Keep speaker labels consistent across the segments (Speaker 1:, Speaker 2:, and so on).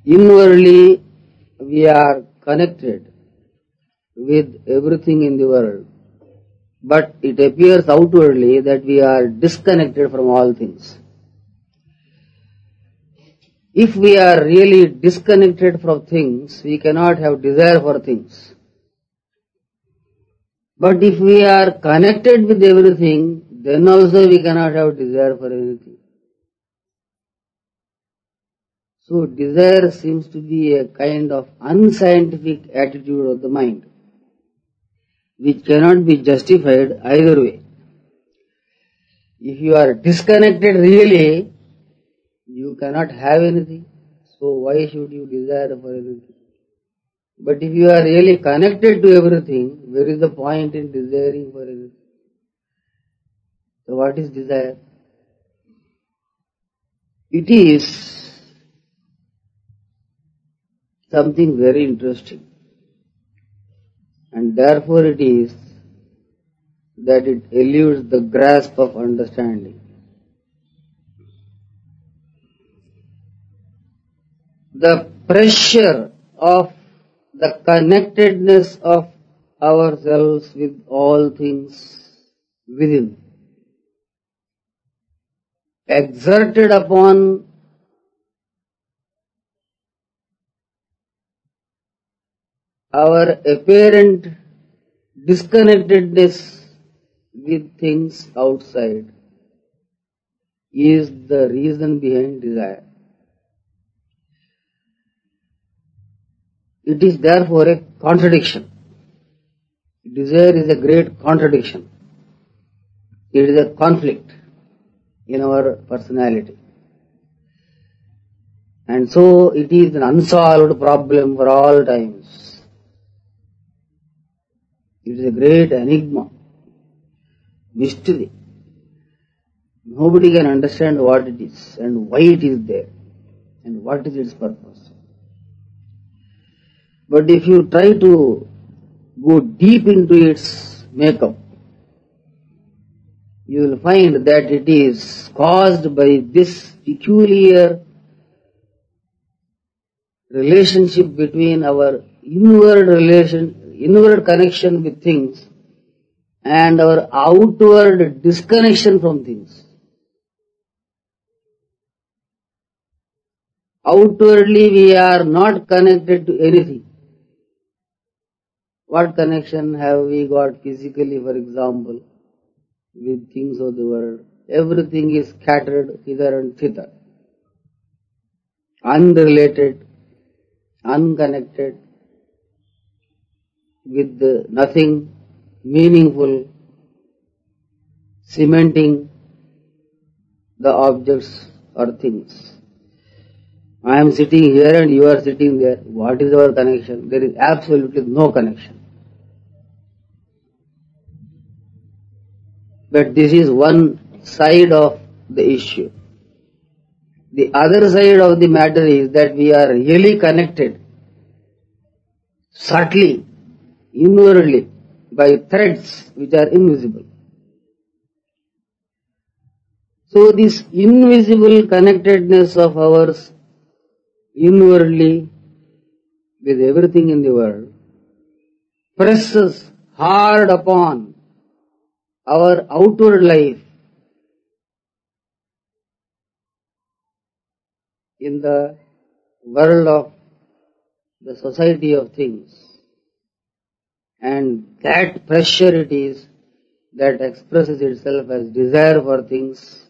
Speaker 1: Inwardly, we are connected with everything in the world, but it appears outwardly that we are disconnected from all things. If we are really disconnected from things, we cannot have desire for things. But if we are connected with everything, then also we cannot have desire for anything. So desire seems to be a kind of unscientific attitude of the mind, which cannot be justified either way. If you are disconnected really, you cannot have anything. So why should you desire for anything? But if you are really connected to everything, where is the point in desiring for anything? So what is desire? It is something very interesting. And therefore it is that it eludes the grasp of understanding. The pressure of the connectedness of ourselves with all things within, exerted upon our apparent disconnectedness with things outside, is the reason behind desire. It is therefore a contradiction. Desire is a great contradiction. It is a conflict in our personality. And so it is an unsolved problem for all times. It is a great enigma, mystery. Nobody can understand what it is and why it is there and what is its purpose. But if you try to go deep into its makeup, you will find that it is caused by this peculiar relationship between our inward connection with things and our outward disconnection from things. Outwardly we are not connected to anything. What connection have we got physically, for example, with things of the world? Everything is scattered hither and thither, unrelated, unconnected, with nothing meaningful, cementing the objects or things. I am sitting here and you are sitting there. What is our connection? There is absolutely no connection. But this is one side of the issue. The other side of the matter is that we are really connected, subtly, inwardly, by threads which are invisible. So this invisible connectedness of ours inwardly with everything in the world presses hard upon our outward life in the world of the society of things. And that pressure it is that expresses itself as desire for things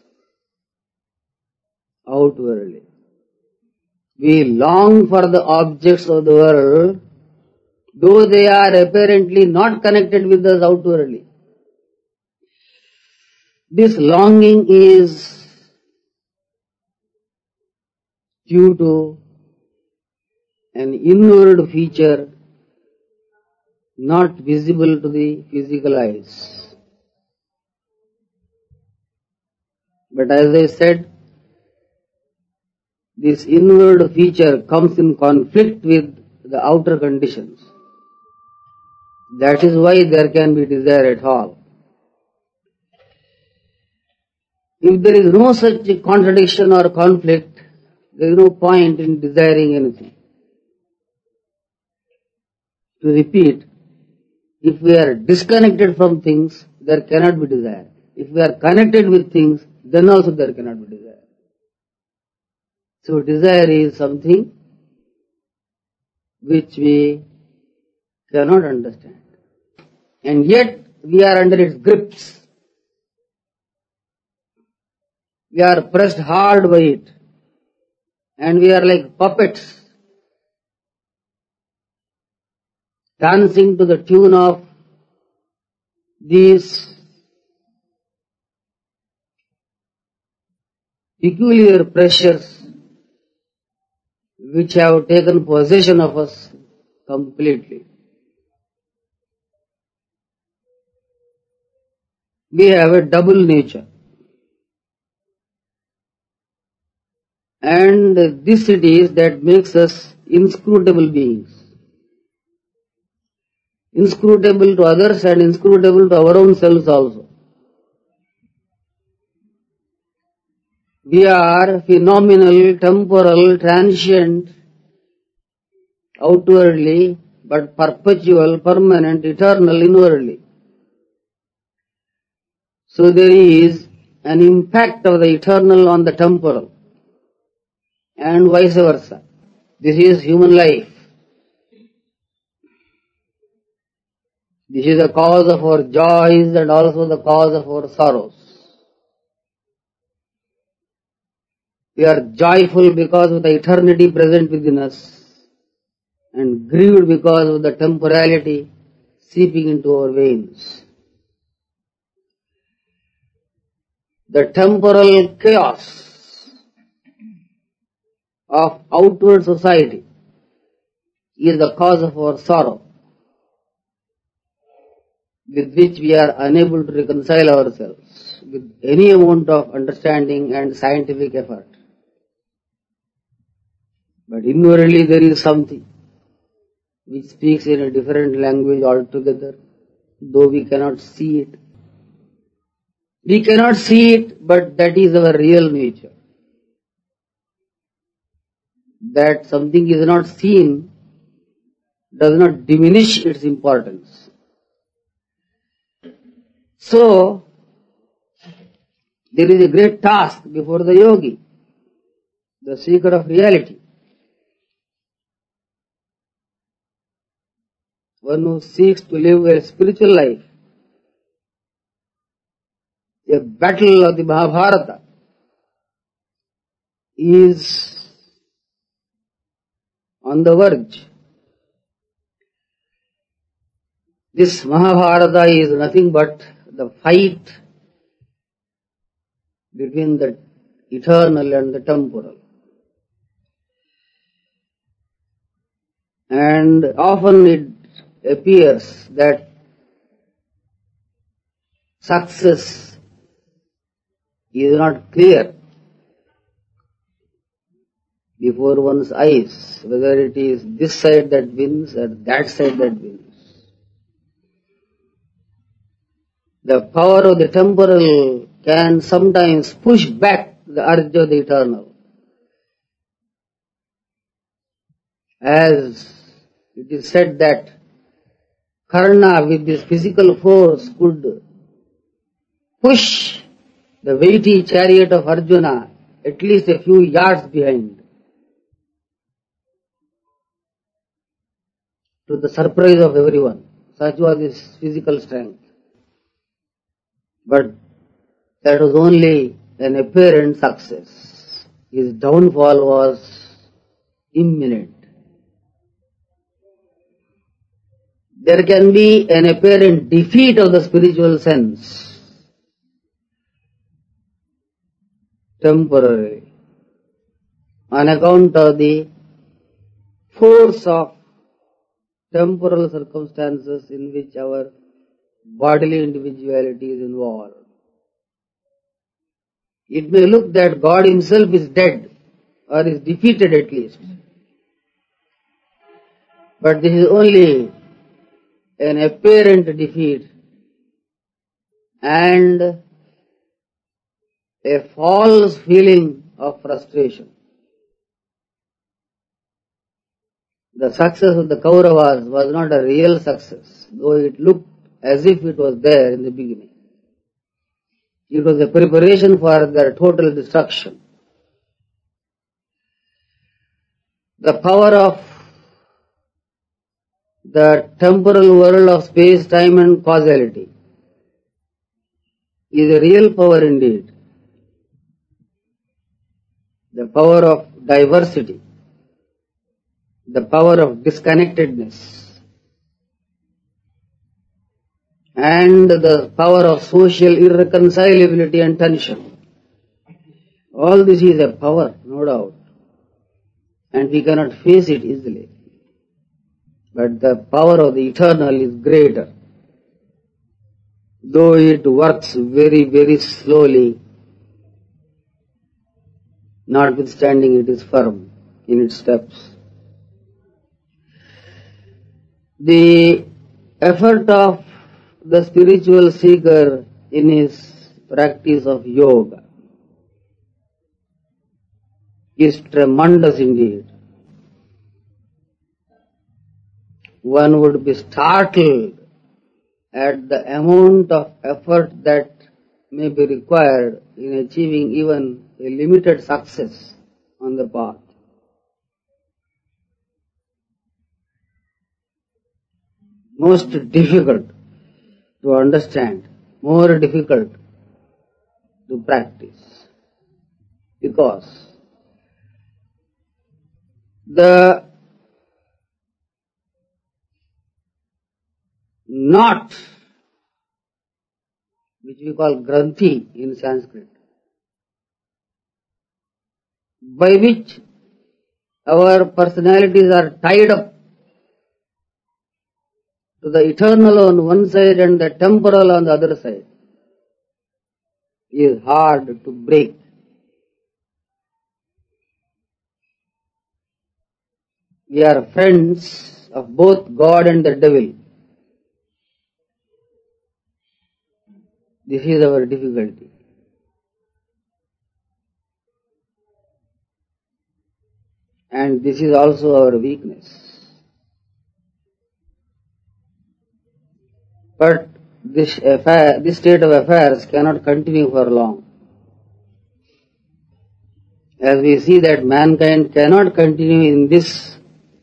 Speaker 1: outwardly. We long for the objects of the world, though they are apparently not connected with us outwardly. This longing is due to an inward feature not visible to the physical eyes. But as I said, this inward feature comes in conflict with the outer conditions. That is why there can be desire at all. If there is no such contradiction or conflict, there is no point in desiring anything. To repeat, if we are disconnected from things, there cannot be desire. If we are connected with things, then also there cannot be desire. So desire is something which we cannot understand. And yet we are under its grips. We are pressed hard by it. And we are like puppets, dancing to the tune of these peculiar pressures which have taken possession of us completely. We have a double nature. And this it is that makes us inscrutable beings. Inscrutable to others and inscrutable to our own selves also. We are phenomenal, temporal, transient, outwardly, but perpetual, permanent, eternal inwardly. So there is an impact of the eternal on the temporal, and vice versa. This is human life. This is the cause of our joys and also the cause of our sorrows. We are joyful because of the eternity present within us, and grieved because of the temporality seeping into our veins. The temporal chaos of outward society is the cause of our sorrow, with which we are unable to reconcile ourselves with any amount of understanding and scientific effort. But inwardly there is something which speaks in a different language altogether, though we cannot see it. We cannot see it, but that is our real nature. That something is not seen does not diminish its importance. So, there is a great task before the yogi, the seeker of reality. One who seeks to live a spiritual life. A battle of the Mahabharata is on the verge. This Mahabharata is nothing but the fight between the eternal and the temporal. And often it appears that success is not clear before one's eyes, whether it is this side that wins or that side that wins. The power of the temporal can sometimes push back the urge of the eternal. As it is said that Karna with this physical force could push the weighty chariot of Arjuna at least a few yards behind, to the surprise of everyone. Such was his physical strength. But that was only an apparent success. His downfall was imminent. There can be an apparent defeat of the spiritual sense, temporary, on account of the force of temporal circumstances in which our bodily individuality is involved. It may look that God himself is dead or is defeated at least, but this is only an apparent defeat and a false feeling of frustration. the success of the Kauravas was not a real success, though it looked as if it was there in the beginning. It was a preparation for their total destruction. The power of the temporal world of space, time and causality is a real power indeed. The power of diversity, the power of disconnectedness, and the power of social irreconcilability and tension. All this is a power, no doubt, and we cannot face it easily. But the power of the eternal is greater. Though it works very, very slowly, notwithstanding it is firm in its steps. The effort of the spiritual seeker in his practice of yoga is tremendous indeed. One would be startled at the amount of effort that may be required in achieving even a limited success on the path. Most difficult to understand, more difficult to practice, because the knot, which we call granthi in Sanskrit, by which our personalities are tied up to the eternal on one side and the temporal on the other side, is hard to break. We are friends of both God and the devil. This is our difficulty. And this is also our weakness. But this state of affairs cannot continue for long. As we see that mankind cannot continue in this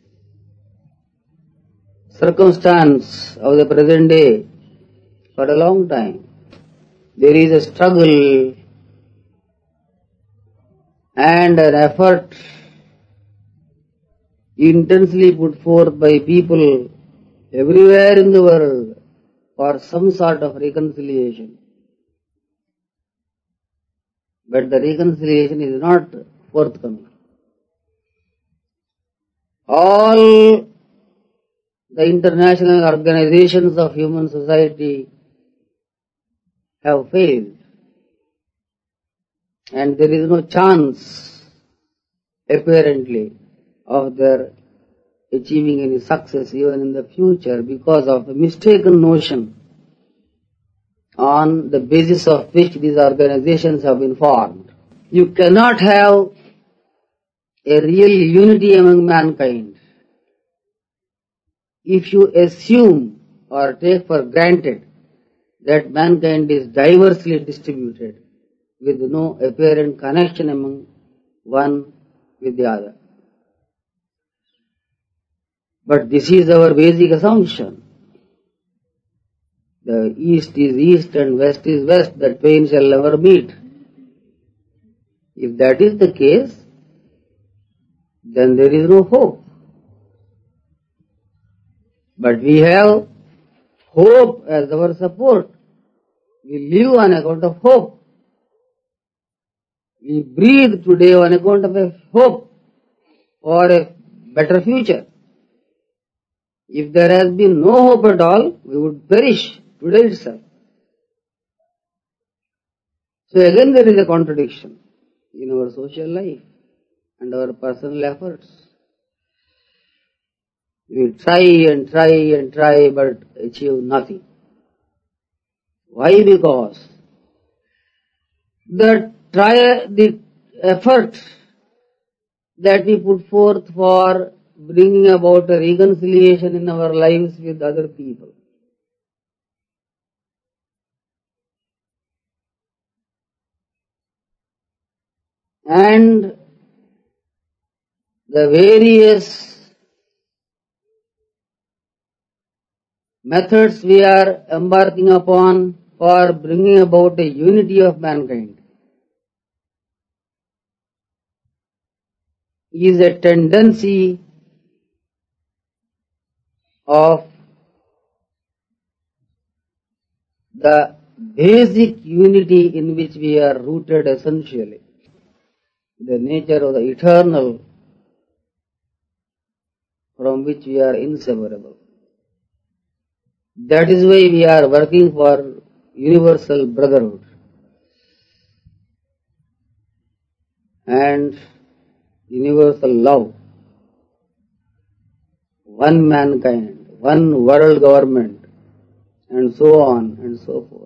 Speaker 1: circumstance of the present day for a long time. There is a struggle and an effort intensely put forth by people everywhere in the world for some sort of reconciliation. But the reconciliation is not forthcoming. All the international organizations of human society have failed, and there is no chance, apparently, of their achieving any success even in the future because of a mistaken notion on the basis of which these organizations have been formed. You cannot have a real unity among mankind if you assume or take for granted that mankind is diversely distributed with no apparent connection among one with the other. But this is our basic assumption. The east is east and west is west, that twain shall never meet. If that is the case, then there is no hope. But we have hope as our support. We live on account of hope. We breathe today on account of a hope for a better future. If there has been no hope at all, we would perish today itself. So again there is a contradiction in our social life and our personal efforts. We try and try and try but achieve nothing. Why? Because the effort that we put forth for bringing about a reconciliation in our lives with other people. And the various methods we are embarking upon for bringing about a unity of mankind is a tendency of the basic unity in which we are rooted essentially, the nature of the eternal from which we are inseparable. That is why we are working for universal brotherhood and universal love, one mankind, one world government, and so on and so forth.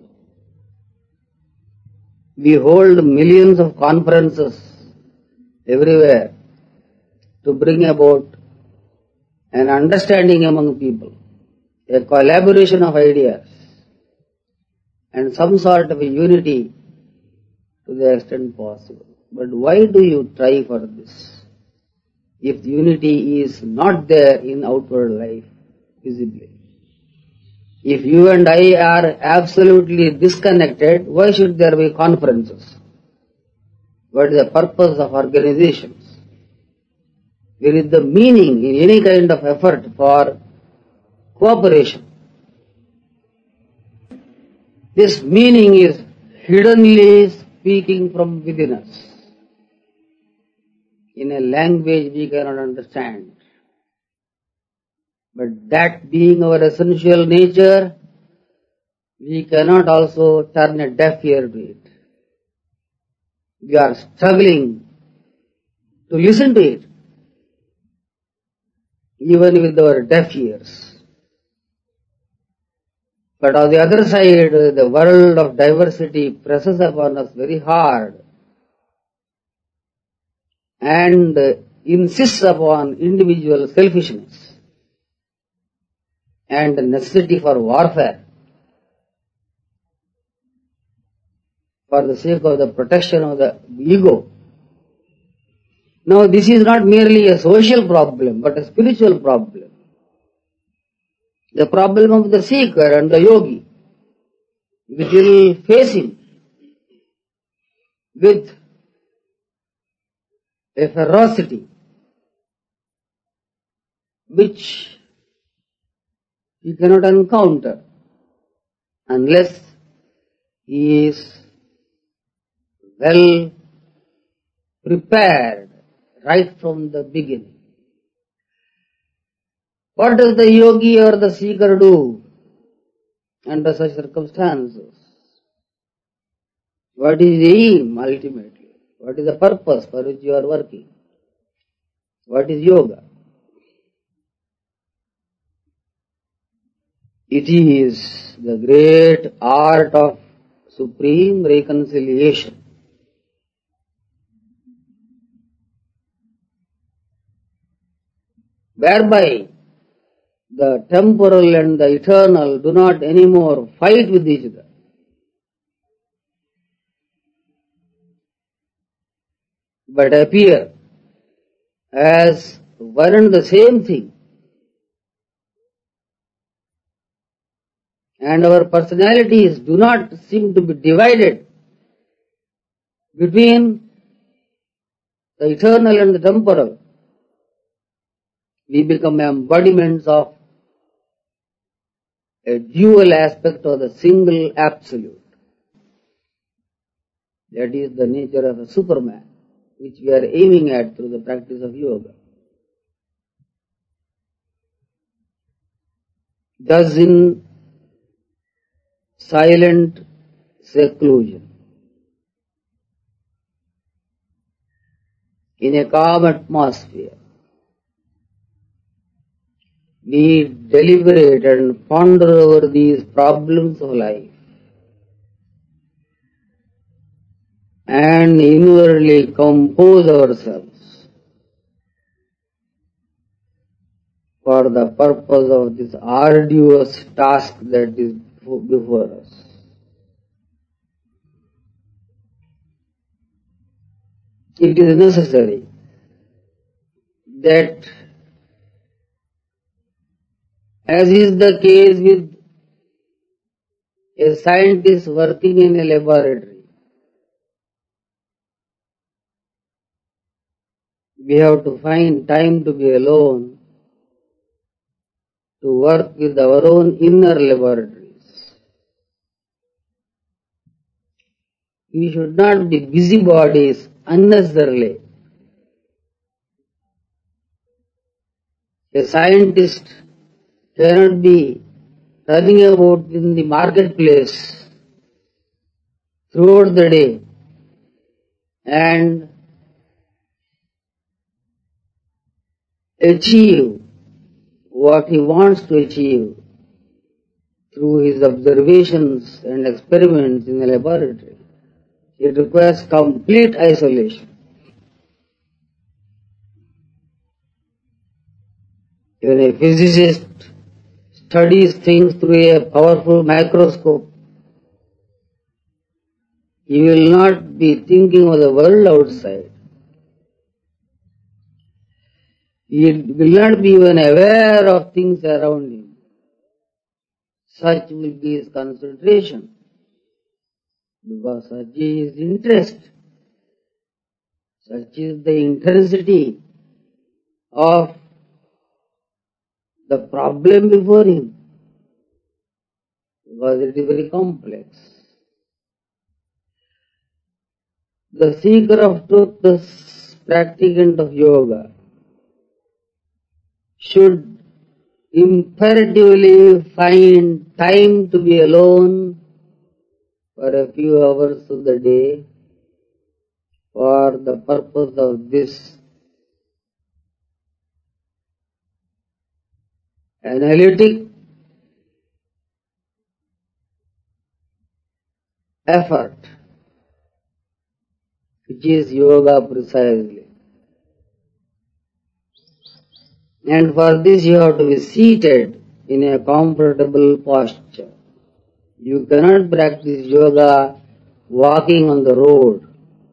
Speaker 1: We hold millions of conferences everywhere to bring about an understanding among people, a collaboration of ideas, and some sort of a unity to the extent possible. But why do you try for this if unity is not there in outward life visibly? If you and I are absolutely disconnected, why should there be conferences? What is the purpose of organizations? Where is the meaning in any kind of effort for cooperation? This meaning is hiddenly speaking from within us in a language we cannot understand. But that being our essential nature, we cannot also turn a deaf ear to it. We are struggling to listen to it, even with our deaf ears. But on the other side, the world of diversity presses upon us very hard and insists upon individual selfishness and the necessity for warfare for the sake of the protection of the ego. Now, this is not merely a social problem, but a spiritual problem. The problem of the seeker and the yogi, which will face him with a ferocity which he cannot encounter unless he is well prepared right from the beginning. What does the yogi or the seeker do under such circumstances? What is the aim ultimately? What is the purpose for which you are working? What is yoga? It is the great art of supreme reconciliation. Whereby the temporal and the eternal do not anymore fight with each other, but appear as one and the same thing. And our personalities do not seem to be divided between the eternal and the temporal. We become embodiments of a dual aspect of the single absolute. That is the nature of a Superman, which we are aiming at through the practice of yoga. Thus, in silent seclusion, in a calm atmosphere, we deliberate and ponder over these problems of life and inwardly compose ourselves for the purpose of this arduous task that is before us. It is necessary that, as is the case with a scientist working in a laboratory, we have to find time to be alone to work with our own inner laboratories. We should not be busybodies unnecessarily. A scientist cannot be running about in the marketplace throughout the day and achieve what he wants to achieve through his observations and experiments in the laboratory. It requires complete isolation. When a physicist studies things through a powerful microscope, he will not be thinking of the world outside. He will not be even aware of things around him. Such will be his concentration, because such is his interest, such is the intensity of the problem before him, because it is very complex. The seeker of truth, the practicant of yoga, should imperatively find time to be alone for a few hours of the day for the purpose of this analytic effort, which is yoga precisely. And for this you have to be seated in a comfortable posture. You cannot practice yoga walking on the road.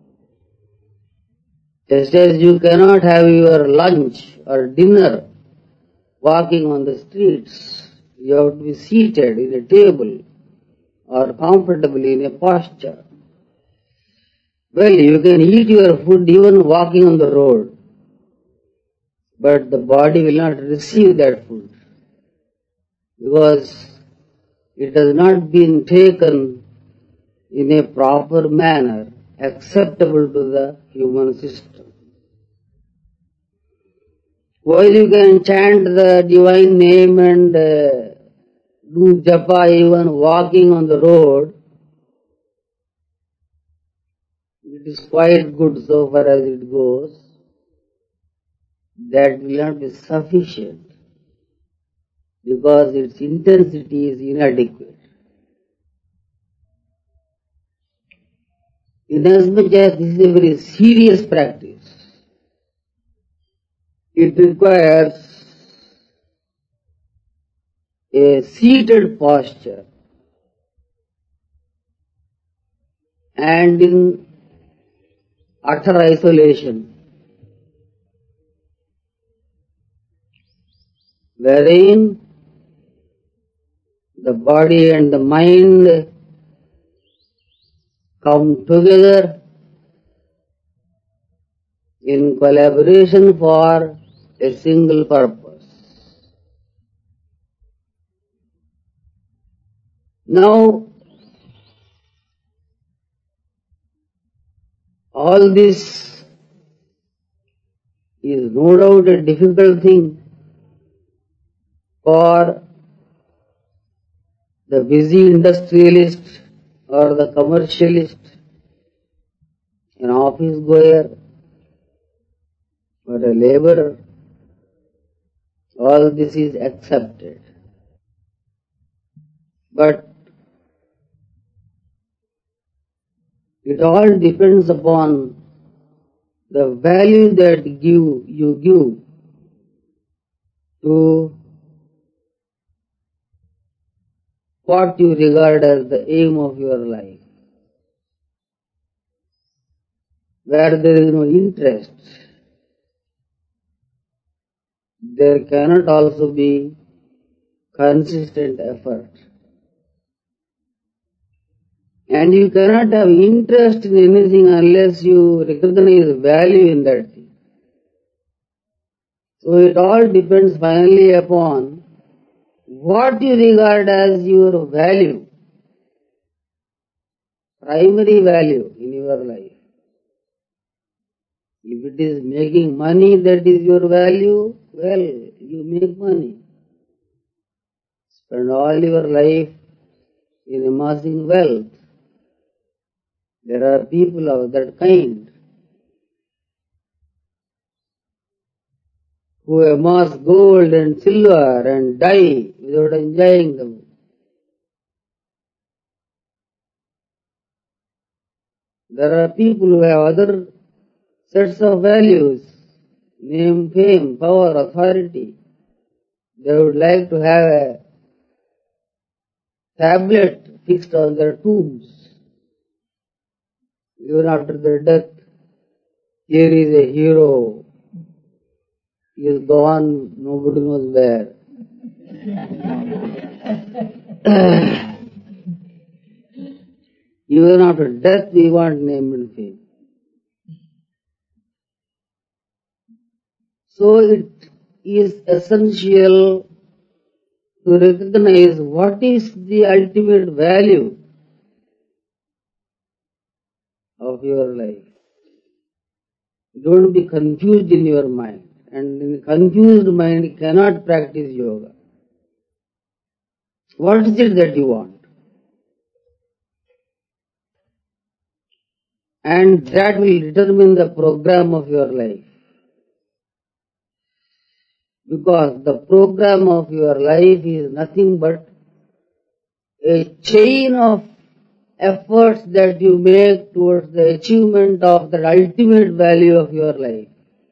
Speaker 1: Just as you cannot have your lunch or dinner walking on the streets, you have to be seated in a table or comfortably in a posture. Well, you can eat your food even walking on the road, but the body will not receive that food because it has not been taken in a proper manner acceptable to the human system. While you can chant the divine name and do japa even walking on the road, it is quite good so far as it goes. That will not be sufficient because its intensity is inadequate. Inasmuch as this is a very serious practice, it requires a seated posture and in utter isolation, wherein the body and the mind come together in collaboration for a single purpose. Now, all this is no doubt a difficult thing for the busy industrialist or the commercialist, an office goer or a laborer. All this is accepted. But it all depends upon the value that you give to what you regard as the aim of your life, where there is no interest, there cannot also be consistent effort. And you cannot have interest in anything unless you recognize value in that thing. So it all depends finally upon what you regard as your value, primary value in your life. If it is making money that is your value, well, you make money. Spend all your life in amassing wealth. There are people of that kind who amass gold and silver and die without enjoying them. There are people who have other sets of values, name, fame, power, authority. They would like to have a tablet fixed on their tombs. Even after their death, here is a hero. He is gone, nobody knows where. Even after death, we want name and fame. So it is essential to recognize what is the ultimate value of your life. Don't be confused in your mind. And in a confused mind cannot practice yoga. What is it that you want? And that will determine the program of your life. Because the program of your life is nothing but a chain of efforts that you make towards the achievement of the ultimate value of your life.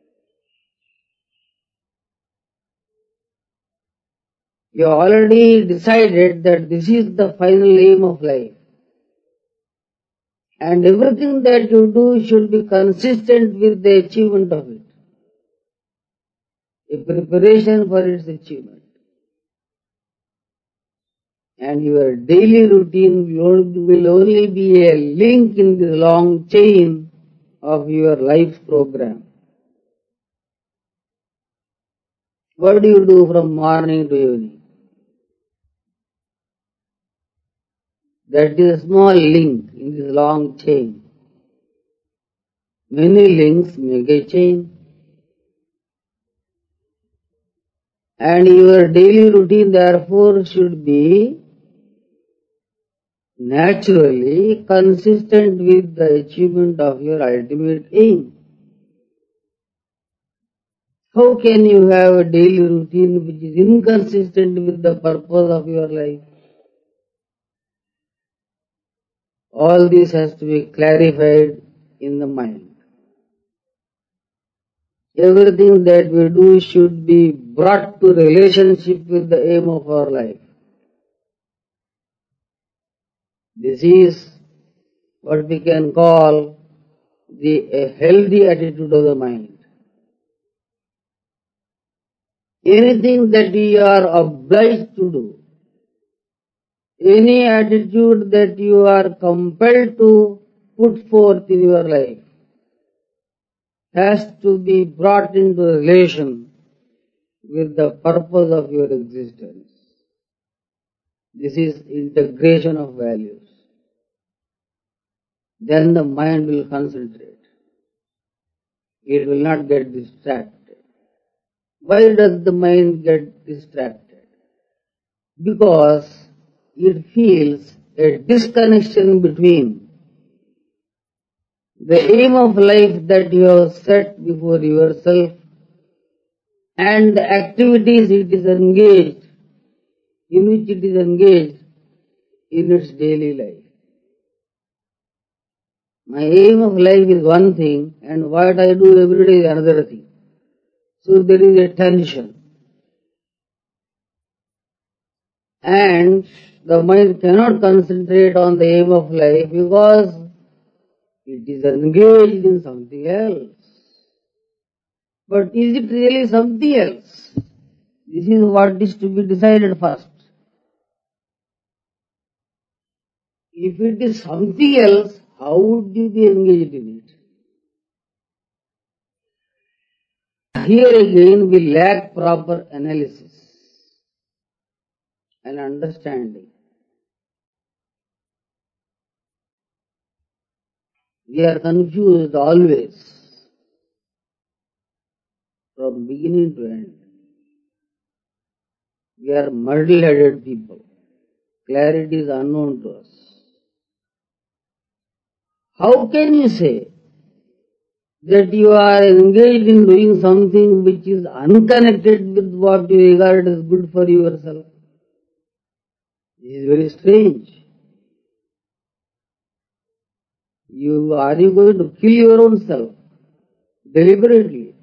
Speaker 1: You already decided that this is the final aim of life. And everything that you do should be consistent with the achievement of it. A preparation for its achievement. And your daily routine will only be a link in the long chain of your life's program. What do you do from morning to evening? That is a small link in this long chain. Many links make a chain. And your daily routine therefore should be naturally consistent with the achievement of your ultimate aim. How can you have a daily routine which is inconsistent with the purpose of your life? All this has to be clarified in the mind. Everything that we do should be brought to relationship with the aim of our life. This is what we can call a healthy attitude of the mind. Anything that you are obliged to do, any attitude that you are compelled to put forth in your life, has to be brought into relation with the purpose of your existence. This is integration of values. Then the mind will concentrate. It will not get distracted. Why does the mind get distracted? Because it feels a disconnection between the aim of life that you have set before yourself and the activities it is engaged, in which it is engaged in its daily life. My aim of life is one thing and what I do every day is another thing. So there is a tension. And the mind cannot concentrate on the aim of life because it is engaged in something else. But is it really something else? This is what is to be decided first. If it is something else, how would you be engaged in it? Here again we lack proper analysis and understanding. We are confused always from beginning to end. We are muddle-headed people. Clarity is unknown to us. How can you say that you are engaged in doing something which is unconnected with what you regard as good for yourself? This is very strange. Are you going to kill your own self deliberately?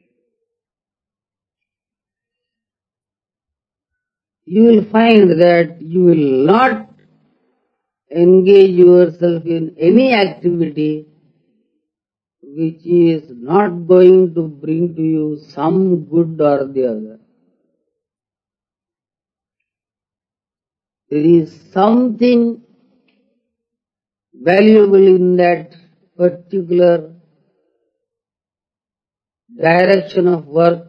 Speaker 1: You will find that you will not engage yourself in any activity which is not going to bring to you some good or the other. There is something valuable in that particular direction of work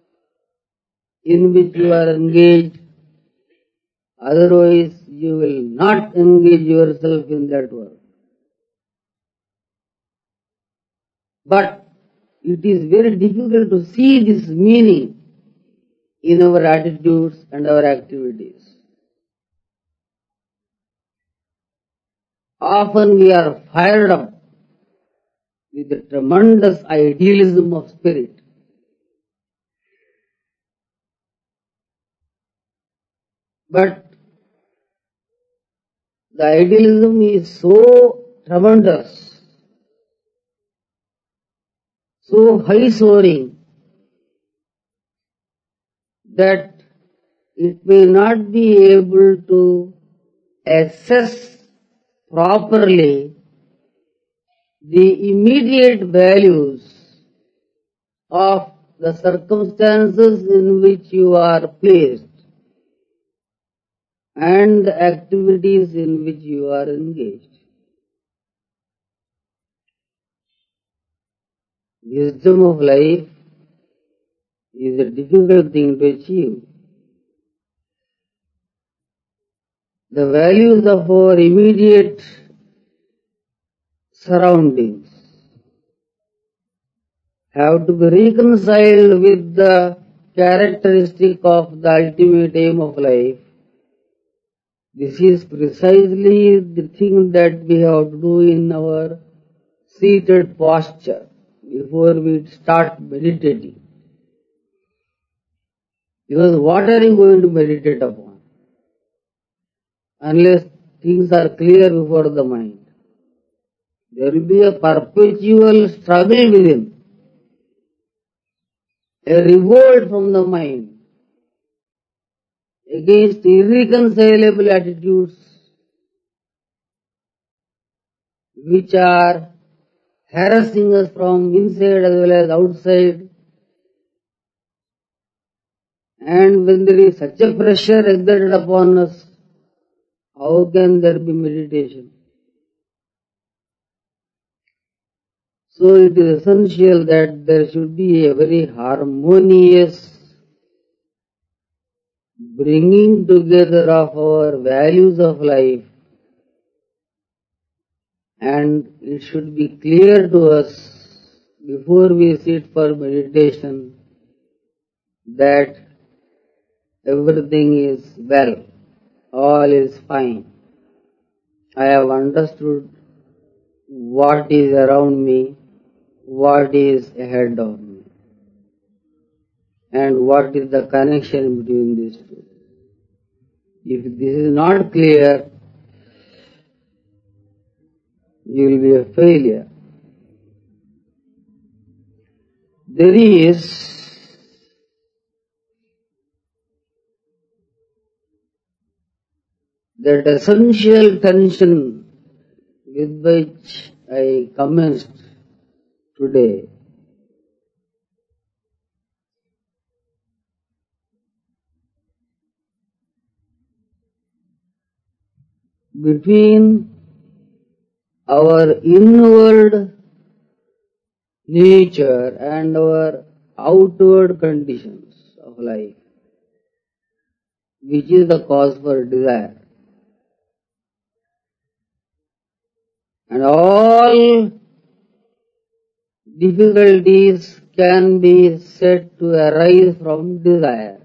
Speaker 1: in which you are engaged. Otherwise, you will not engage yourself in that work. But it is very difficult to see this meaning in our attitudes and our activities. Often we are fired up with a tremendous idealism of spirit. But the idealism is so tremendous, so high soaring, that it may not be able to assess properly the immediate values of the circumstances in which you are placed and the activities in which you are engaged. Wisdom of life is a difficult thing to achieve. The values of our immediate surroundings have to be reconciled with the characteristic of the ultimate aim of life. This is precisely the thing that we have to do in our seated posture before we start meditating. Because what are you going to meditate upon unless things are clear before the mind? There will be a perpetual struggle within, a revolt from the mind against irreconcilable attitudes which are harassing us from inside as well as outside. And when there is such a pressure exerted upon us, how can there be meditation? So it is essential that there should be a very harmonious bringing together of our values of life, and it should be clear to us before we sit for meditation that everything is well, all is fine. I have understood what is around me, what is ahead of me, and what is the connection between these two. If this is not clear, you will be a failure. There is that essential tension with which I commenced today between our inward nature and our outward conditions of life, which is the cause for desire. And all difficulties can be said to arise from desire.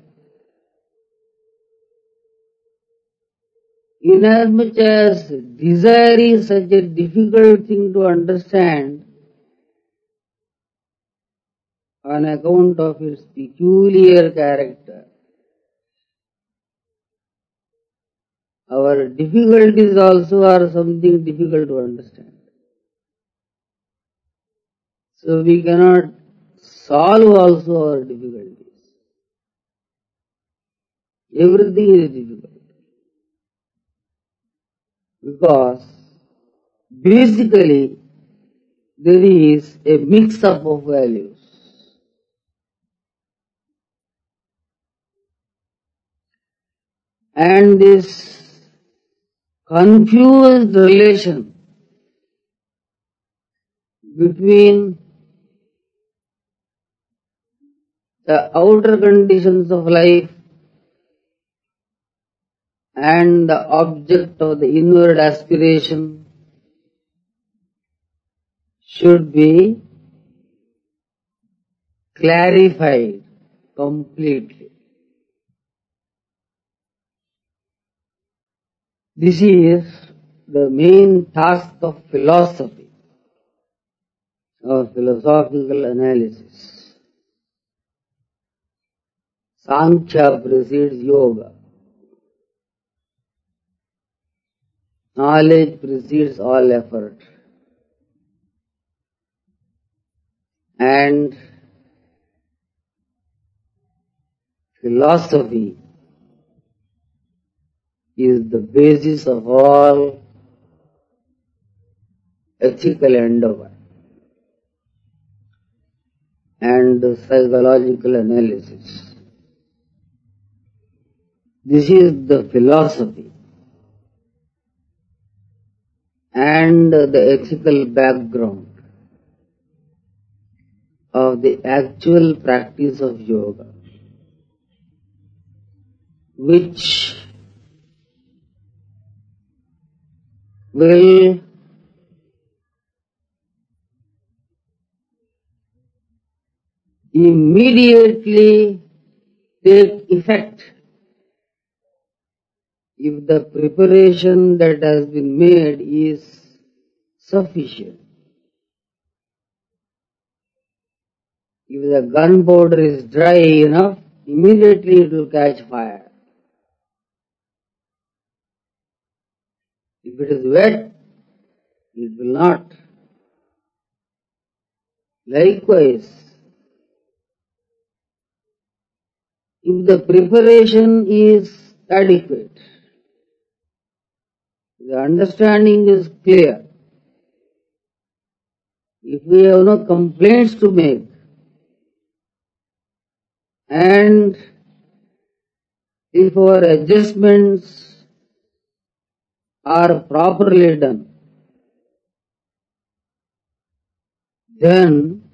Speaker 1: Inasmuch as desire is such a difficult thing to understand on account of its peculiar character, our difficulties also are something difficult to understand. So we cannot solve also our difficulties. Everything is difficult. Because basically there is a mix-up of values. And this confused relation between the outer conditions of life and the object of the inward aspiration should be clarified completely. This is the main task of philosophy, of philosophical analysis. Sankhya precedes yoga. Knowledge precedes all effort. And philosophy is the basis of all ethical endeavor and psychological analysis. This is the philosophy and the ethical background of the actual practice of yoga, which will immediately take effect if the preparation that has been made is sufficient. If the gunpowder is dry enough, immediately it will catch fire. If it is wet, it will not. Likewise, if the preparation is adequate, the understanding is clear, if we have no complaints to make, and if our adjustments are properly done, then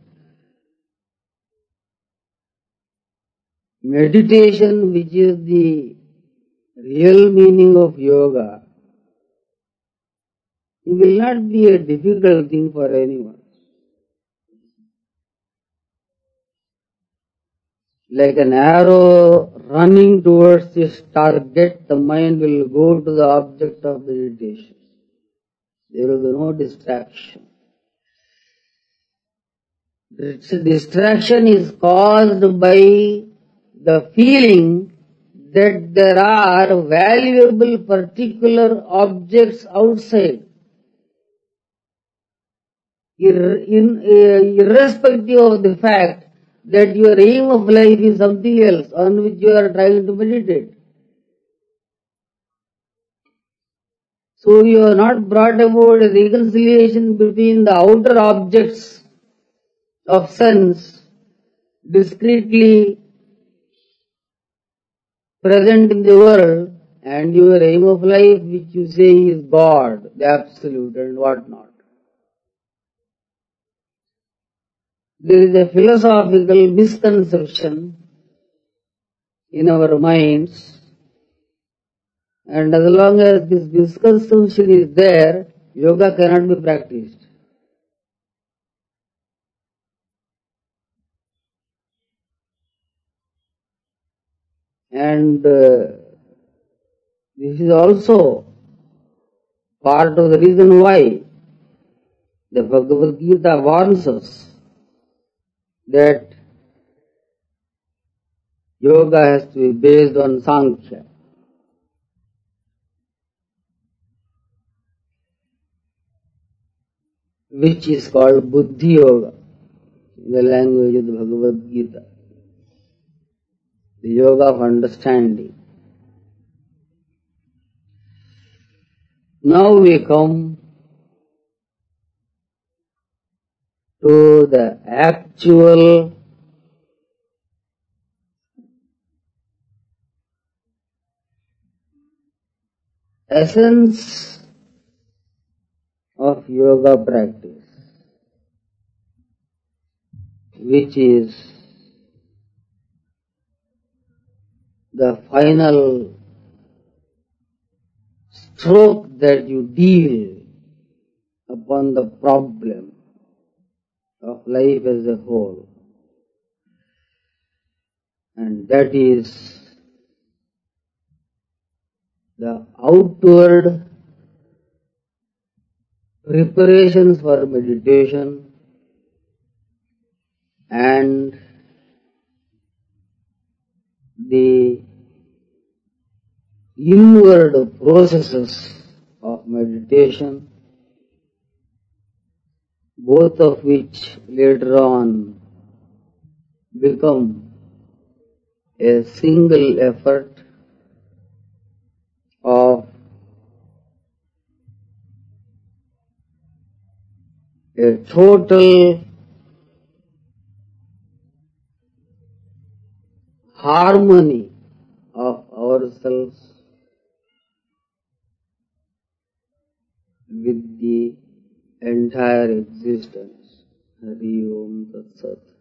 Speaker 1: meditation, which is the real meaning of yoga, it will not be a difficult thing for anyone. Like an arrow running towards its target, the mind will go to the object of meditation. There will be no distraction. This distraction is caused by the feeling that there are valuable particular objects outside, irrespective of the fact that your aim of life is something else on which you are trying to meditate. So you have not brought about a reconciliation between the outer objects of sense discretely present in the world and your aim of life, which you say is God, the Absolute, and what not. There is a philosophical misconception in our minds, and as long as this misconception is there, yoga cannot be practiced. And this is also part of the reason why the Bhagavad Gita warns us that yoga has to be based on Sankhya. Which is called Buddhi Yoga in the language of the Bhagavad Gita, the yoga of understanding. Now we come to the actual essence of yoga practice, which is the final stroke that you deal upon the problem of life as a whole. And that is the outward preparations for meditation and the inward processes of meditation, both of which later on become a single effort of a total harmony of ourselves with the entire existence. Hari Om Tat Sat.